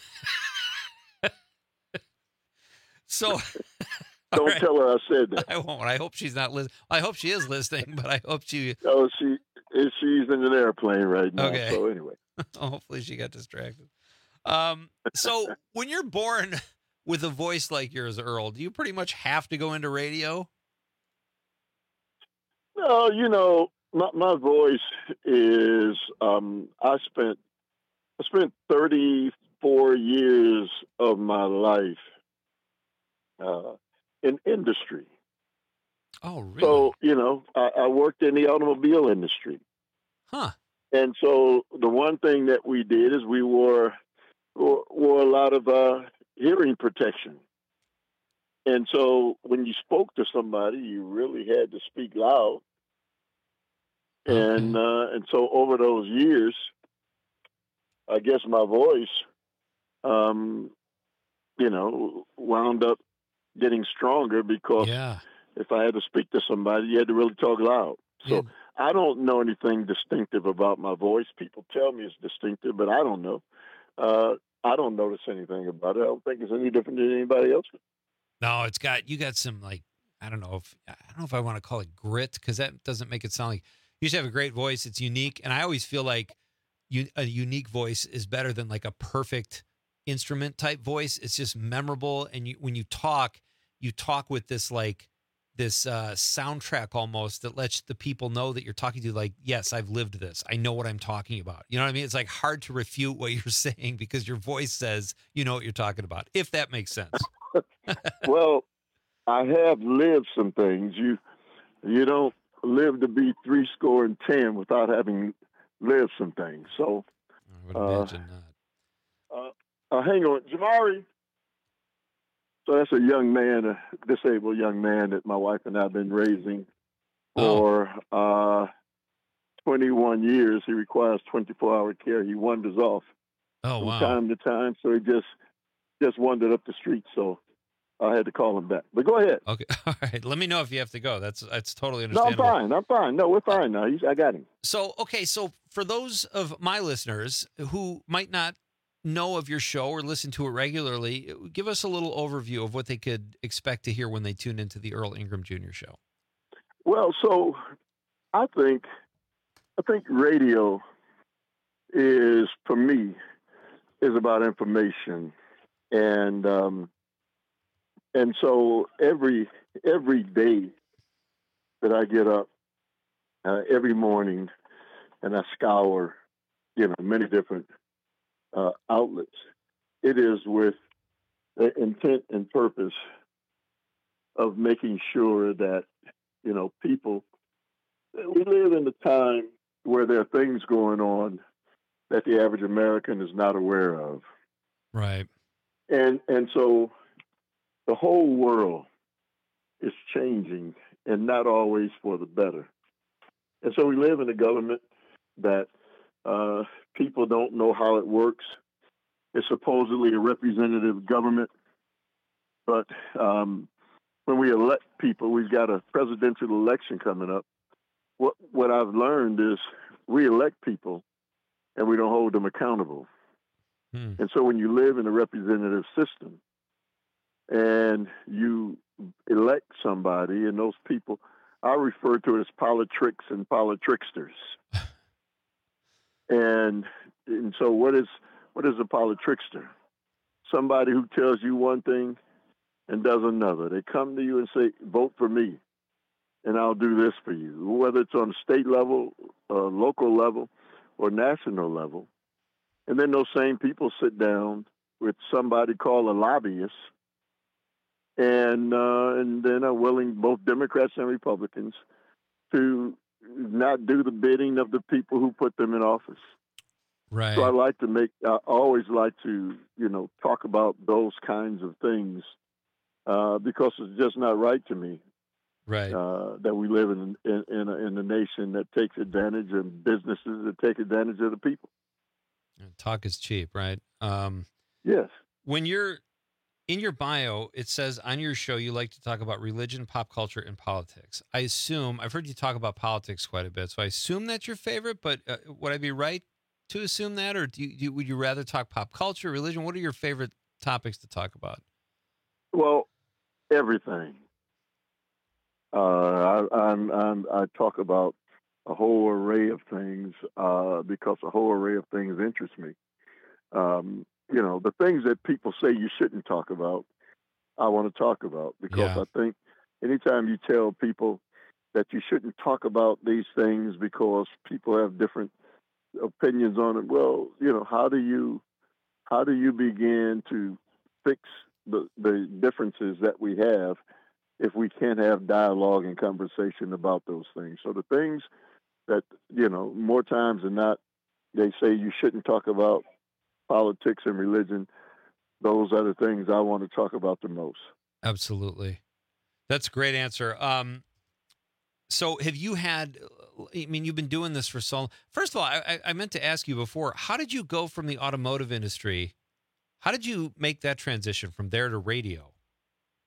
So, don't right. tell her I said that. I won't. I hope she's not listening. I hope she is listening, but I hope she. Oh, she she's in an airplane right now. Okay. So anyway, hopefully she got distracted. Um. So when you're born with a voice like yours, Earl, do you pretty much have to go into radio? No, you know. My, my voice is, um, I spent, I spent thirty-four years of my life uh, in industry. Oh, really? So, you know, I, I worked in the automobile industry. Huh. And so the one thing that we did is we wore, wore, wore a lot of uh, hearing protection. And so when you spoke to somebody, you really had to speak loud. And uh, and so over those years, I guess my voice, um, you know, wound up getting stronger because yeah. if I had to speak to somebody, you had to really talk loud. So Yeah. I don't know anything distinctive about my voice. People tell me it's distinctive, but I don't know. Uh, I don't notice anything about it. I don't think it's any different than anybody else. No, it's got you got some like I don't know if I don't know if I want to call it grit because that doesn't make it sound like you just have a great voice. It's unique, and I always feel like you, a unique voice is better than like a perfect instrument type voice. It's just memorable, and you when you talk, you talk with this like this uh, soundtrack almost that lets the people know that you're talking to. Like, yes, I've lived this. I know what I'm talking about. You know what I mean? It's like hard to refute what you're saying because your voice says you know what you're talking about. If that makes sense. Well, I have lived some things. You you don't live to be three score and ten without having lived some things. So, I would imagine uh, uh, uh, hang on, Jamari. So that's a young man, a disabled young man that my wife and I have been raising for uh, twenty-one years. He requires twenty-four hour care. He wanders off oh, from wow. time to time, so he just just wandered up the street. So I had to call him back. But go ahead. Okay, all right. Let me know if you have to go. That's that's totally No, I'm understandable. fine. I'm fine. No, we're fine now. He's, I got him. So, okay, so for those of my listeners who might not know of your show or listen to it regularly, give us a little overview of what they could expect to hear when they tune into the Earl Ingram Junior Show. Well, so I think I think radio is, for me, is about information, and um, and so every every day that I get up, uh, every morning, and I scour, you know, many different uh, outlets, it is with the intent and purpose of making sure that, you know, people, we live in a time where there are things going on that the average American is not aware of. Right. And and so the whole world is changing, and not always for the better. And so we live in a government that uh, people don't know how it works. It's supposedly a representative government, but um, when we elect people, we've got a presidential election coming up. What what I've learned is we elect people and we don't hold them accountable. Hmm. And so when you live in a representative system and you elect somebody, and those people, I refer to it as politricks and politricksters. and and so what is what is a politrickster? Somebody who tells you one thing and does another. They come to you and say, vote for me, and I'll do this for you, whether it's on a state level, uh, local level, or national level. And then those same people sit down with somebody called a lobbyist, and uh, and then are willing, both Democrats and Republicans, to not do the bidding of the people who put them in office. Right. So I like to make, I always like to, you know, talk about those kinds of things uh, because it's just not right to me. Right. Uh, that we live in in in a, in a nation that takes advantage of businesses that take advantage of the people. Talk is cheap, right? Um, yes. When you're in your bio, it says on your show you like to talk about religion, pop culture, and politics. I assume I've heard you talk about politics quite a bit, so I assume that's your favorite. But uh, would I be right to assume that, or do you, do, would you rather talk pop culture, religion? What are your favorite topics to talk about? Well, everything. Uh, I, I'm, I'm, I talk about a whole array of things uh, because a whole array of things interest me. Um, you know, the things that people say you shouldn't talk about, I want to talk about because Yeah. I think anytime you tell people that you shouldn't talk about these things because people have different opinions on it, well, you know, how do you how do you begin to fix the the differences that we have if we can't have dialogue and conversation about those things? So the things that, you know, more times than not, they say you shouldn't talk about politics and religion. Those are the things I want to talk about the most. Absolutely. That's a great answer. Um, so have you had, I mean, you've been doing this for so long. First of all, I, I meant to ask you before, how did you go from the automotive industry? How did you make that transition from there to radio?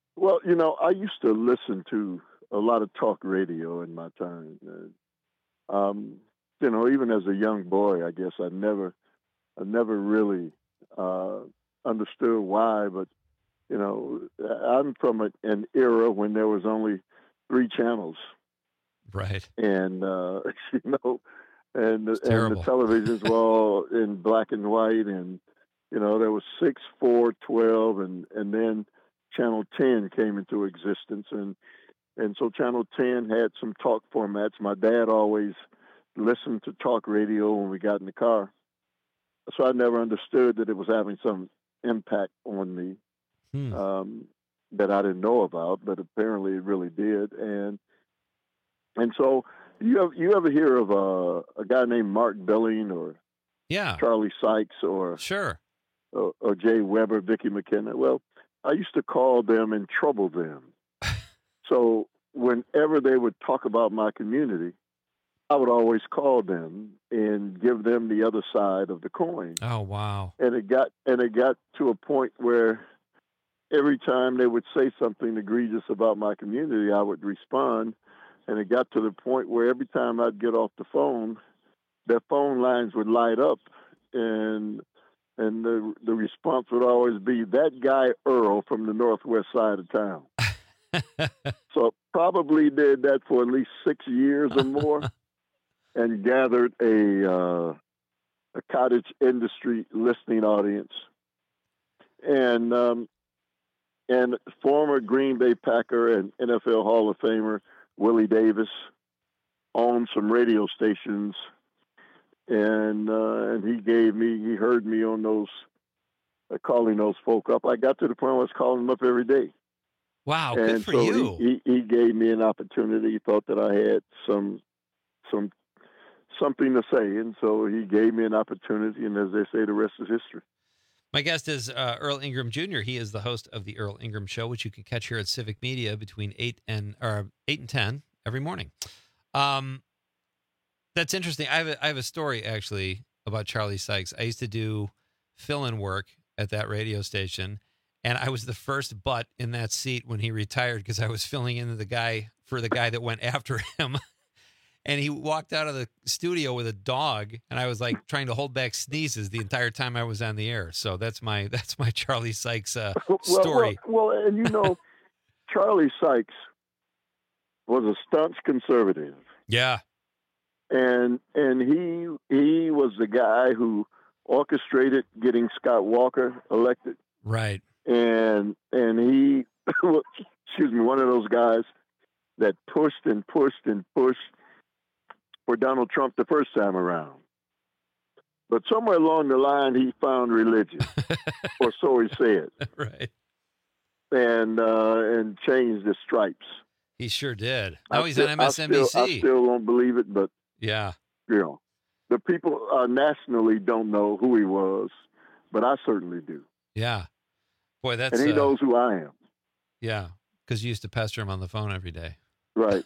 Well, you know, I used to listen to a lot of talk radio in my time. Uh, um, you know, even as a young boy, I guess I never, I never really uh, understood why. But you know, I'm from a, an era when there was only three channels, right? And uh, you know, and and the terrible. televisions were all in black and white, and you know, there was six, four, twelve, and and then Channel ten came into existence, and and so Channel ten had some talk formats. My dad always listened to talk radio when we got in the car, so I never understood that it was having some impact on me hmm. um, that I didn't know about, but apparently it really did. And and so you have, you ever hear of a, a guy named Mark Belling or yeah, Charlie Sykes or sure or, or Jay Weber, Vicky McKenna? Well, I used to call them and trouble them. So whenever they would talk about my community, I would always call them and give them the other side of the coin. Oh, wow. And it got and it got to a point where every time they would say something egregious about my community, I would respond. And it got to the point where every time I'd get off the phone, their phone lines would light up, and and the the response would always be, "That guy Earl from the northwest side of town." So probably did that for at least six years or more, and gathered a uh, a cottage industry listening audience, and um, and former Green Bay Packer and N F L Hall of Famer Willie Davis owned some radio stations, and uh, and he gave me he heard me on those uh, calling those folk up. I got to the point where I was calling them up every day. Wow, and good for so you. He, he he gave me an opportunity. He thought that I had some some something to say, and so he gave me an opportunity. And as they say, the rest is history. My guest is uh, Earl Ingram Junior He is the host of the Earl Ingram Show, which you can catch here at Civic Media between eight and or eight and ten every morning. Um, that's interesting. I have a, I have a story actually about Charlie Sykes. I used to do fill-in work at that radio station, and I was the first butt in that seat when he retired because I was filling in the guy for the guy that went after him. And he walked out of the studio with a dog, and I was like trying to hold back sneezes the entire time I was on the air. So that's my that's my Charlie Sykes uh, story. Well, well, well, and you know, Charlie Sykes was a staunch conservative. Yeah, and and he he was the guy who orchestrated getting Scott Walker elected. Right. And and he, excuse me, one of those guys that pushed and pushed and pushed for Donald Trump the first time around. But somewhere along the line, he found religion, or so he said. Right. And uh, and changed the stripes. He sure did. Now I he's still, on M S N B C. I still, I still don't believe it, but yeah, you know, the people uh, nationally don't know who he was, but I certainly do. Yeah. Boy, that's and he uh, knows who I am. Yeah, because you used to pester him on the phone every day. Right.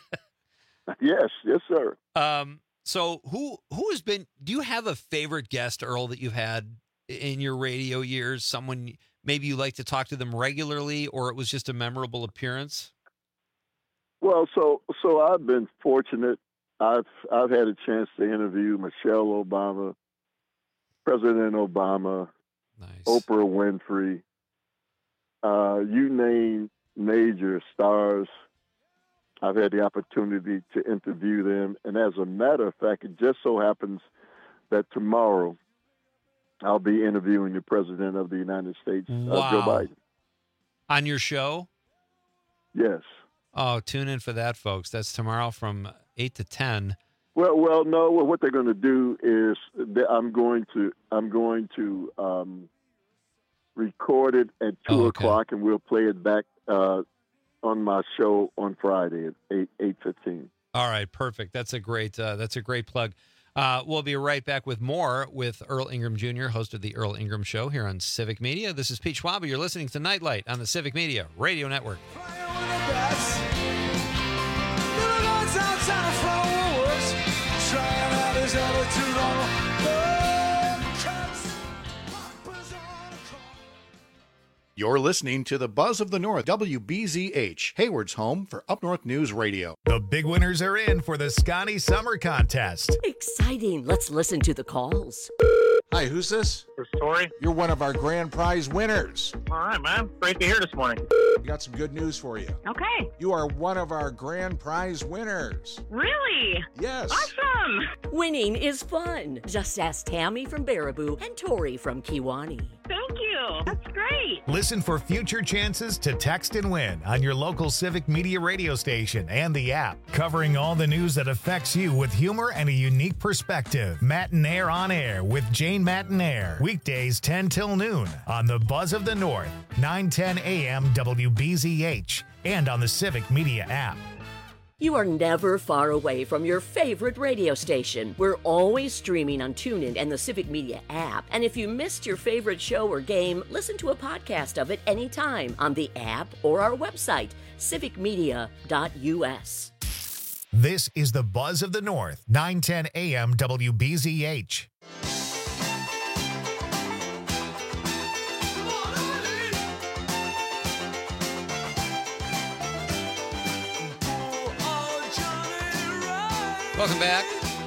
Yes, yes, sir. Um. So who who has been? Do you have a favorite guest, Earl, that you've had in your radio years? Someone maybe you like to talk to them regularly, or it was just a memorable appearance? Well, so so I've been fortunate. I've I've had a chance to interview Michelle Obama, President Obama, nice. Oprah Winfrey. Uh, you name major stars, I've had the opportunity to interview them. And as a matter of fact, it just so happens that tomorrow I'll be interviewing the President of the United States, wow. uh, Joe Biden. On your show? Yes. Oh, tune in for that, folks. That's tomorrow from eight to ten. Well, well, no. Well, what they're going to do is that I'm going to I'm going to um, record it at two oh, okay. o'clock, and we'll play it back uh, on my show on Friday at eight eight fifteen. All right, perfect. That's a great uh, that's a great plug. Uh, we'll be right back with more with Earl Ingram Junior, host of the Earl Ingram Show here on Civic Media. This is Pete Schwab. You're listening to Nightlight on the Civic Media Radio Network. You're listening to the Buzz of the North, W B Z H, Hayward's home for Up North News Radio. The big winners are in for the Scotty Summer Contest. Exciting. Let's listen to the calls. Hi, who's this? This is Tori. You're one of our grand prize winners. All right, man. Great to hear this morning. We got some good news for you. Okay. You are one of our grand prize winners. Really? Yes. Awesome. Winning is fun. Just ask Tammy from Baraboo and Tori from Kiwani. Thank you. That's great. Listen for future chances to text and win on your local Civic Media radio station and the app, covering all the news that affects you with humor and a unique perspective. Matinaire on Air with Jane Matinaire. Weekdays ten till noon on the Buzz of the North, nine ten a.m. W B Z H, and on the Civic Media app. You are never far away from your favorite radio station. We're always streaming on TuneIn and the Civic Media app. And if you missed your favorite show or game, listen to a podcast of it anytime on the app or our website, civic media dot u s. This is the Buzz of the North, nine ten a.m. W B Z H. Welcome back.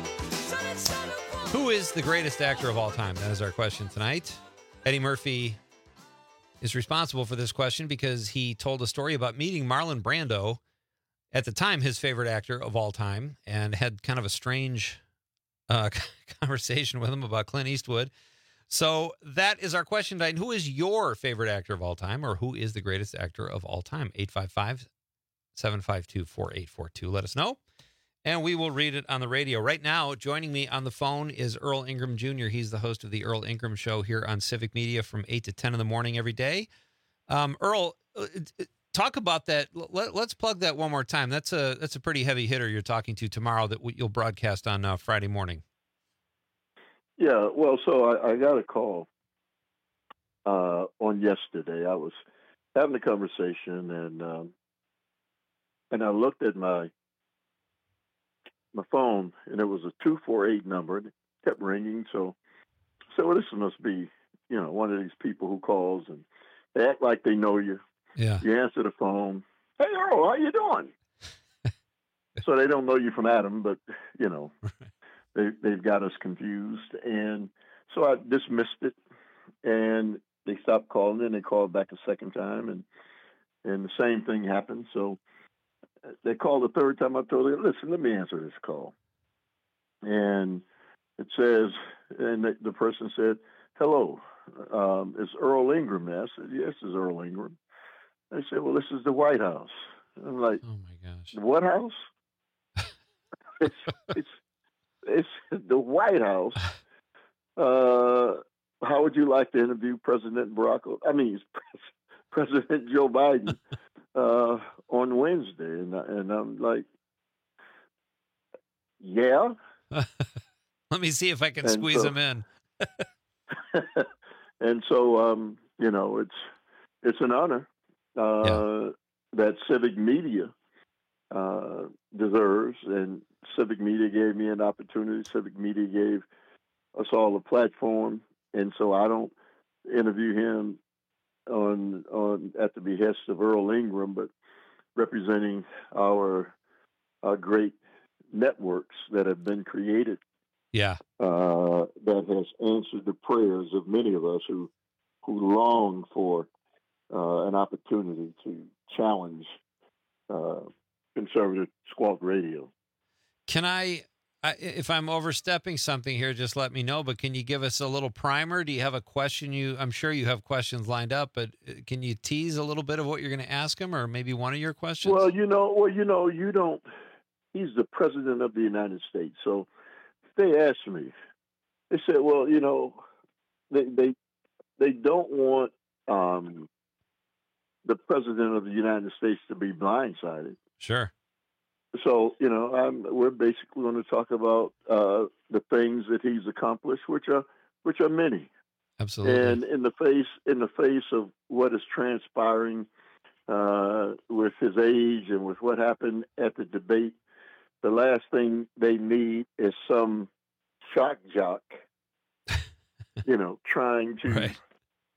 Who is the greatest actor of all time? That is our question tonight. Eddie Murphy is responsible for this question because he told a story about meeting Marlon Brando, at the time his favorite actor of all time, and had kind of a strange uh, conversation with him about Clint Eastwood. So that is our question tonight. Who is your favorite actor of all time, or who is the greatest actor of all time? eight five five, seven five two, four eight four two. Let us know. And we will read it on the radio. Right now, joining me on the phone is Earl Ingram Junior He's the host of the Earl Ingram Show here on Civic Media from eight to ten in the morning every day. Um, Earl, talk about that. Let, let's plug that one more time. That's a that's a pretty heavy hitter you're talking to tomorrow that you'll broadcast on uh, Friday morning. Yeah, well, so I, I got a call uh, on yesterday. I was having a conversation, and um, and I looked at my my phone, and it was a two four eight number, and it kept ringing. So, so well, this must be, you know, one of these people who calls, and they act like they know you. Yeah. You answer the phone. Hey, Earl, how you doing? So they don't know you from Adam, but, you know, they, they've got us confused. And so I dismissed it, and they stopped calling, and they called back a second time, and and the same thing happened. So they called the third time. I told them, listen, let me answer this call. And it says, and the, the person said, hello, um, it's Earl Ingram. I said, yes, it's Earl Ingram. They said, well, this is the White House. I'm like, oh my gosh, the what house? it's, it's, it's the White House. Uh, how would you like to interview President Barack, I mean, President Joe Biden? Uh, on Wednesday, and and I'm like, yeah. Let me see if I can and squeeze so, him in. And so, um, you know, it's it's an honor uh, yeah. that Civic Media uh, deserves, and Civic Media gave me an opportunity. Civic Media gave us all a platform, and so I don't interview him on on at the behest of Earl Ingram, but representing our our great networks that have been created. Yeah, uh, that has answered the prayers of many of us who who long for uh, an opportunity to challenge uh, conservative squawk radio. Can I? I, if I'm overstepping something here, just let me know. But can you give us a little primer? Do you have a question? You, I'm sure you have questions lined up, but can you tease a little bit of what you're going to ask him, or maybe one of your questions? Well, you know, well, you know, you don't. He's the president of the United States, so they asked me. They said, "Well, you know, they they they don't want um, the president of the United States to be blindsided." Sure. So, you know, I'm, we're basically going to talk about uh, the things that he's accomplished, which are which are many. Absolutely. And in the face in the face of what is transpiring uh, with his age and with what happened at the debate, the last thing they need is some shock jock, you know, trying to right.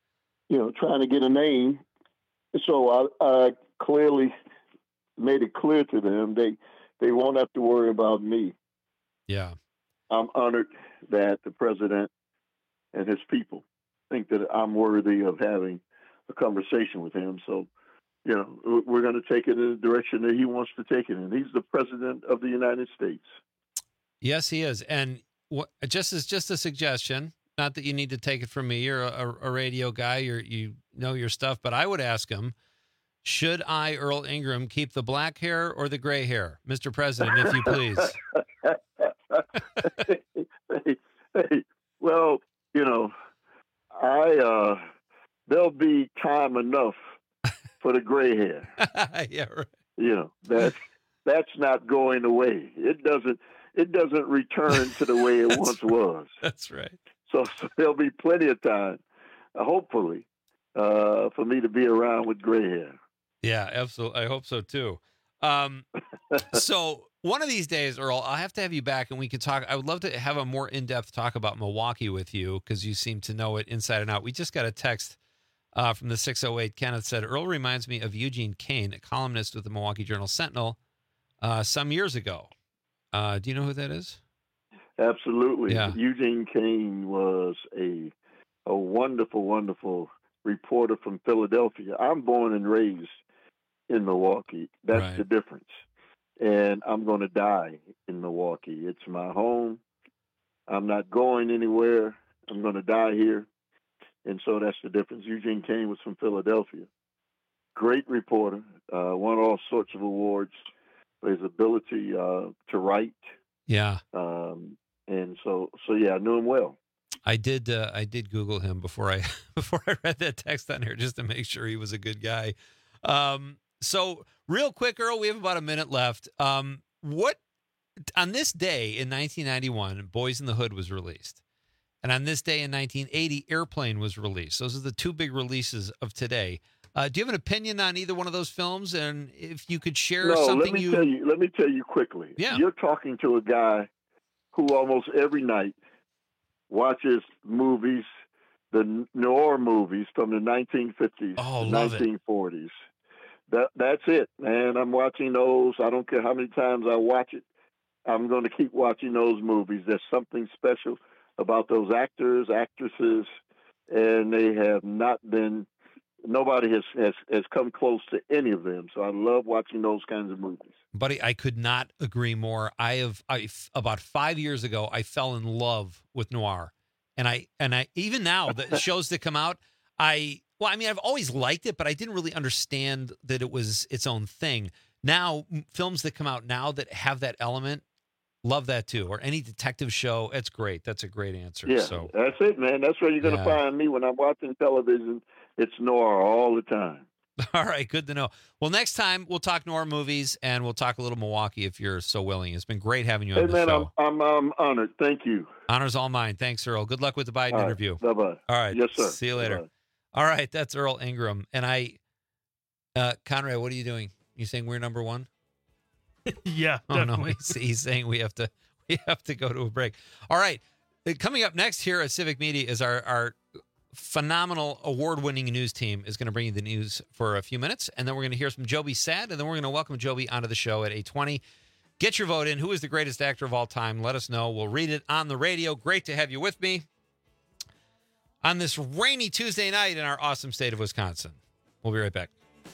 you know, trying to get a name. So I, I clearly made it clear to them they they won't have to worry about me. Yeah. I'm honored that the president and his people think that I'm worthy of having a conversation with him. So, you know, we're going to take it in the direction that he wants to take it in. He's the president of the United States. Yes, he is. And what, just as just a suggestion, not that you need to take it from me. You're a, a radio guy. You're, you know your stuff. But I would ask him, should I, Earl Ingram, keep the black hair or the gray hair? Mister President, if you please. hey, hey, well, you know, I uh, there'll be time enough for the gray hair. Yeah, right. You know, that that's not going away. It doesn't it doesn't return to the way it once right. was. That's right. So, so there'll be plenty of time, uh, hopefully, uh, for me to be around with gray hair. Yeah, absolutely. I hope so too. Um, so one of these days, Earl, I'll have to have you back and we can talk. I would love to have a more in-depth talk about Milwaukee with you because you seem to know it inside and out. We just got a text uh, from the six oh eight. Kenneth said, Earl reminds me of Eugene Kane, a columnist with the Milwaukee Journal-Sentinel uh, some years ago. Uh, do you know who that is? Absolutely. Yeah. Eugene Kane was a a wonderful, wonderful reporter from Philadelphia. I'm born and raised in Milwaukee. That's Right. the difference. And I'm going to die in Milwaukee. It's my home. I'm not going anywhere. I'm going to die here. And so that's the difference. Eugene Kane was from Philadelphia. Great reporter. Uh, won all sorts of awards for his ability uh, to write. Yeah. Um, and so, so yeah, I knew him well. I did. Uh, I did Google him before I before I read that text on here just to make sure he was a good guy. Um, so real quick, Earl, we have about a minute left. Um, what on this day in nineteen ninety-one, Boys in the Hood was released, and on this day in nineteen eighty, Airplane was released. Those are the two big releases of today. Uh, do you have an opinion on either one of those films? And if you could share no, something, let me you tell you. Let me tell you quickly. Yeah. You're talking to a guy who almost every night watches movies, the noir movies from the nineteen fifties, Oh, the love it. nineteen forties. That that's it, man. I'm watching those. I don't care how many times I watch it. I'm going to keep watching those movies. There's something special about those actors, actresses, and they have not been. Nobody has, has, has come close to any of them. So I love watching those kinds of movies. Buddy, I could not agree more. I have I about five years ago, I fell in love with noir, and I and I even now the shows that come out, I well, I mean, I've always liked it, but I didn't really understand that it was its own thing. Now, m- films that come out now that have that element, love that too. Or any detective show, it's great. That's a great answer. Yeah, So that's it, man. That's where you're going to Yeah. find me when I'm watching television. It's noir all the time. all right, good to know. Well, next time we'll talk noir movies and we'll talk a little Milwaukee if you're so willing. It's been great having you on Hey, the man, show. I'm, I'm I'm honored. Thank you. Honors all mine. Thanks, Earl. Good luck with the Biden All right. interview. Bye bye. All right. Yes, sir. See you later. Bye-bye. All right. That's Earl Ingram. And I, uh, Conrad, what are you doing? You saying we're number one? Yeah, Oh, no. definitely. He's, he's saying we have to, we have to go to a break. All right. Uh, Coming up next here at Civic Media is our, our phenomenal award-winning news team is going to bring you the news for a few minutes. And then we're going to hear some Joby Sad. And then we're going to welcome Joby onto the show at eight twenty. Get your vote in. Who is the greatest actor of all time? Let us know. We'll read it on the radio. Great to have you with me on this rainy Tuesday night in our awesome state of Wisconsin. We'll be right back.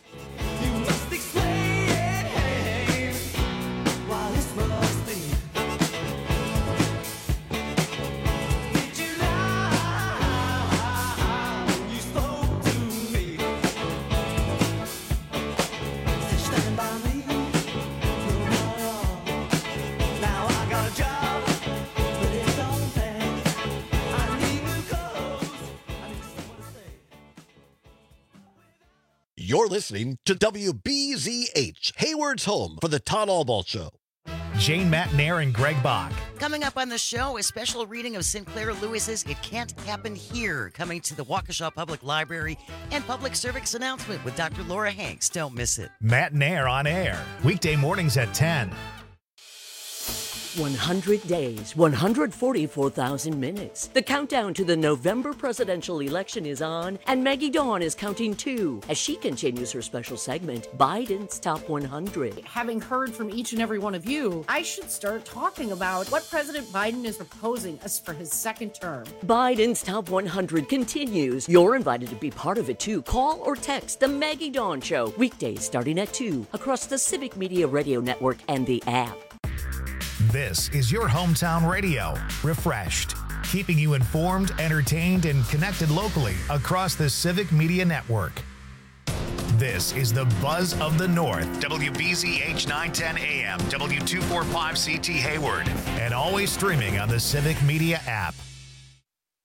You're listening to W B Z H, Hayward's home for the Todd Allball Show. Jane Matnair and Greg Bach. Coming up on the show, a special reading of Sinclair Lewis's It Can't Happen Here, coming to the Waukesha Public Library, and public service announcement with Doctor Laura Hanks. Don't miss it. Matnair on air. Weekday mornings at ten. one hundred days, one hundred forty-four thousand minutes. The countdown to the November presidential election is on, and Maggie Dawn is counting too as she continues her special segment, Biden's Top one hundred. Having heard from each and every one of you, I should start talking about what President Biden is proposing as for his second term. Biden's Top one hundred continues. You're invited to be part of it too. Call or text The Maggie Dawn Show, weekdays starting at two, across the Civic Media Radio Network and the app. This is your hometown radio, refreshed, keeping you informed, entertained, and connected locally across the Civic Media Network. This is the Buzz of the North, W B Z H nine ten A M, W two forty-five C T Hayward, and always streaming on the Civic Media app.